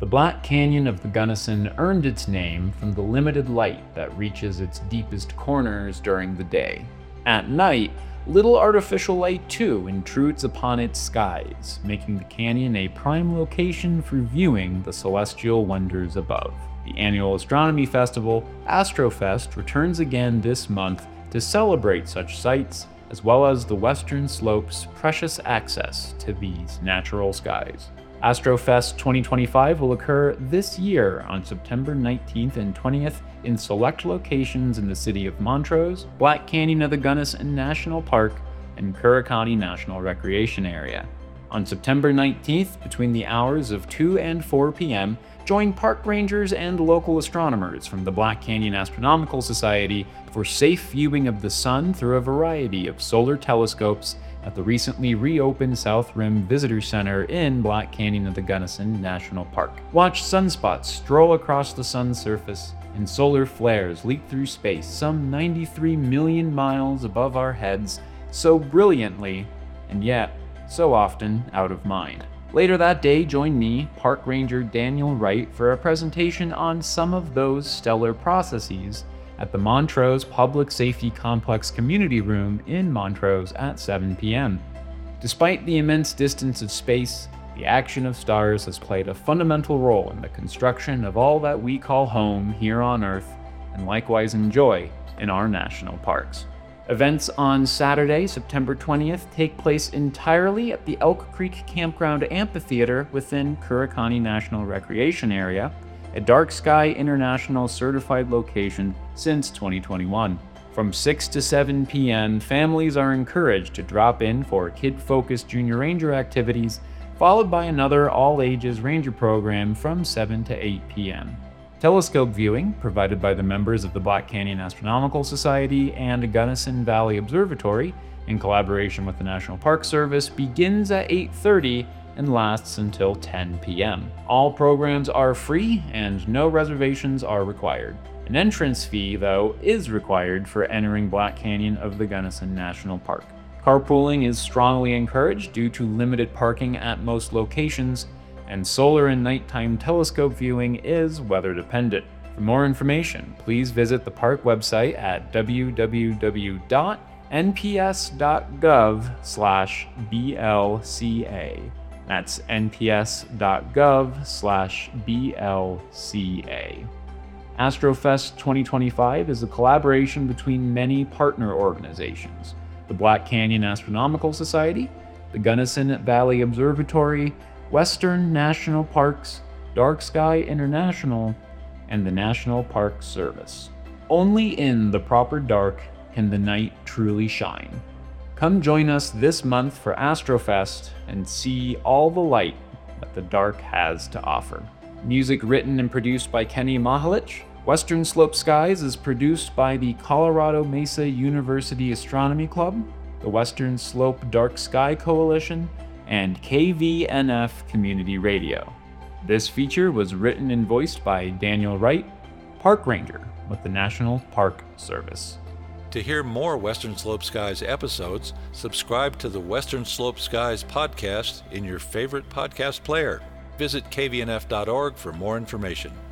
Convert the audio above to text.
The Black Canyon of the Gunnison earned its name from the limited light that reaches its deepest corners during the day. At night, little artificial light too intrudes upon its skies, making the canyon a prime location for viewing the celestial wonders above. The annual astronomy festival, Astrofest, returns again this month to celebrate such sights, as well as the Western Slope's precious access to these natural skies. Astrofest 2025 will occur this year on September 19th and 20th in select locations in the city of Montrose, Black Canyon of the Gunnison National Park, and Curricani National Recreation Area. On September 19th, between the hours of 2 and 4 p.m., join park rangers and local astronomers from the Black Canyon Astronomical Society for safe viewing of the sun through a variety of solar telescopes at the recently reopened South Rim Visitor Center in Black Canyon of the Gunnison National Park. Watch sunspots stroll across the sun's surface and solar flares leap through space some 93 million miles above our heads, so brilliantly, and yet so often out of mind. Later that day, join me, Park Ranger Daniel Wright, for a presentation on some of those stellar processes at the Montrose Public Safety Complex Community Room in Montrose at 7 p.m. Despite the immense distance of space, the action of stars has played a fundamental role in the construction of all that we call home here on Earth, and likewise enjoy in our national parks. Events on Saturday, September 20th, take place entirely at the Elk Creek Campground Amphitheater within Curricani National Recreation Area, a Dark Sky International certified location since 2021. From 6 to 7 p.m., families are encouraged to drop in for kid-focused junior ranger activities, followed by another all-ages ranger program from 7 to 8 p.m. Telescope viewing, provided by the members of the Black Canyon Astronomical Society and Gunnison Valley Observatory, in collaboration with the National Park Service, begins at 8:30 and lasts until 10 p.m. All programs are free and no reservations are required. An entrance fee, though, is required for entering Black Canyon of the Gunnison National Park. Carpooling is strongly encouraged due to limited parking at most locations, and solar and nighttime telescope viewing is weather dependent. For more information, please visit the park website at www.nps.gov/blca. That's nps.gov/blca. Astrofest 2025 is a collaboration between many partner organizations: the Black Canyon Astronomical Society, the Gunnison Valley Observatory, Western National Parks, Dark Sky International, and the National Park Service. Only in the proper dark can the night truly shine. Come join us this month for Astrofest and see all the light that the dark has to offer. Music written and produced by Kenny Mahalich. Western Slope Skies is produced by the Colorado Mesa University Astronomy Club, the Western Slope Dark Sky Coalition, and KVNF Community Radio. This feature was written and voiced by Daniel Wright, Park Ranger with the National Park Service. To hear more Western Slope Skies episodes, subscribe to the Western Slope Skies podcast in your favorite podcast player. Visit kvnf.org for more information.